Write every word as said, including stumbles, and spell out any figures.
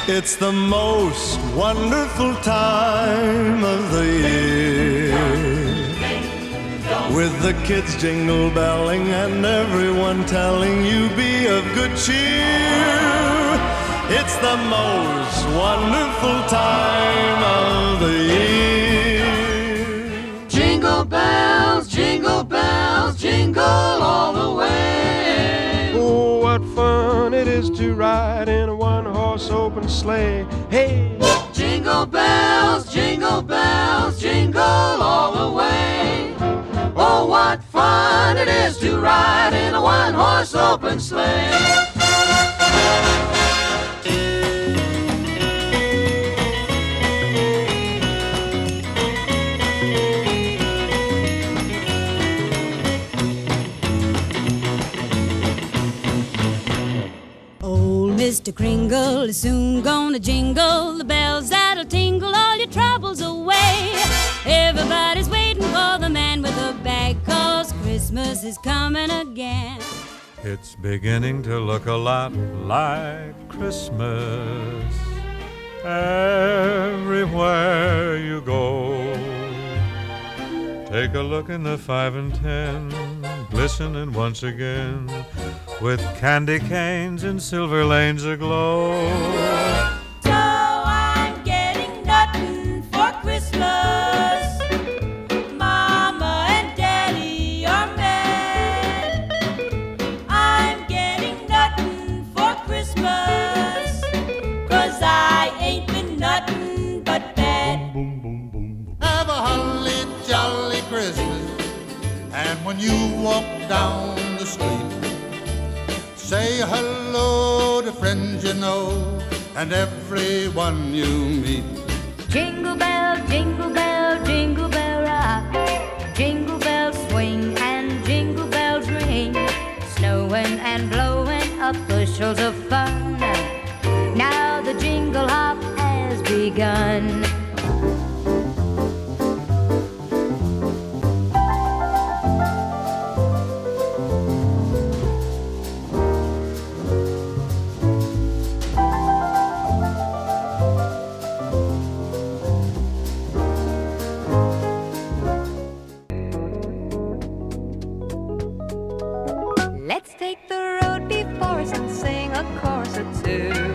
It's the most wonderful time of the year, with the kids jingle belling and everyone telling you be of good cheer. It's the most wonderful time of the year. Jingle bells, jingle bells, jingle all the way. Oh, what fun it is to ride in a one-horse open sleigh. Hey! Jingle bells, jingle bells, jingle all the way. Oh, what fun it is to ride in a one-horse open sleigh. Mister Kringle is soon gonna jingle the bells that'll tingle all your troubles away. Everybody's waiting for the man with the bag, 'cause Christmas is coming again. It's beginning to look a lot like Christmas everywhere you go. Take a look in the five and ten, glistening once again, with candy canes and silver lanes aglow. So I'm getting nothing for Christmas. Mama and Daddy are mad. I'm getting nothing for Christmas, 'cause I ain't been nothing but bad. Have a holly jolly Christmas, and when you walk down the street, say hello to friends you know and everyone you meet. Jingle bell, jingle bell, jingle bell rock. Jingle bells swing and jingle bells ring. Snowing and blowing up bushels of fun. Now the jingle hop has begun. Let's take the road before us and sing a chorus or two.